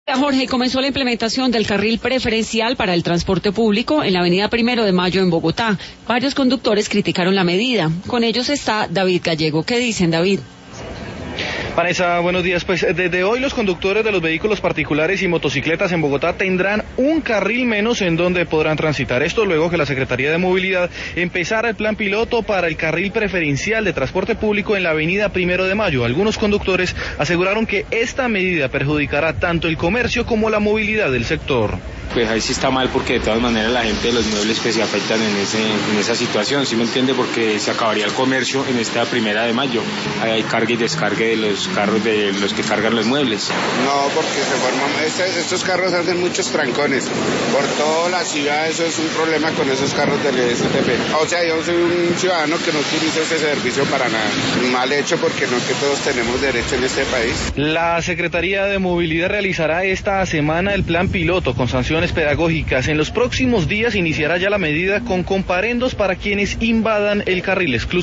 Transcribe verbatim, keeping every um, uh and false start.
Jorge, comenzó la implementación del carril preferencial para el transporte público en la avenida Primero de Mayo en Bogotá. Varios conductores criticaron la medida. Con ellos está David Gallego. ¿Qué dicen, David? Vanessa, buenos días. Pues desde hoy los conductores de los vehículos particulares y motocicletas en Bogotá tendrán un carril menos en donde podrán transitar. Esto luego que la Secretaría de Movilidad empezara el plan piloto para el carril preferencial de transporte público en la avenida Primero de Mayo. Algunos conductores aseguraron que esta medida perjudicará tanto el comercio como la movilidad del sector. Pues ahí sí está mal, porque de todas maneras la gente de los muebles pues se afectan en ese en esa situación, ¿sí me entiende? Porque se acabaría el comercio en esta Primera de Mayo. Ahí hay carga y descargue de los carros de los que cargan los muebles. No, porque se forman, este, estos carros hacen muchos trancones por toda la ciudad. Eso es un problema con esos carros del S T P. O sea, yo soy un ciudadano que no utiliza ese servicio para nada. Mal hecho, porque no que todos tenemos derecho en este país. La Secretaría de Movilidad realizará esta semana el plan piloto con sanciones pedagógicas. En los próximos días iniciará ya la medida con comparendos para quienes invadan el carril exclusivo.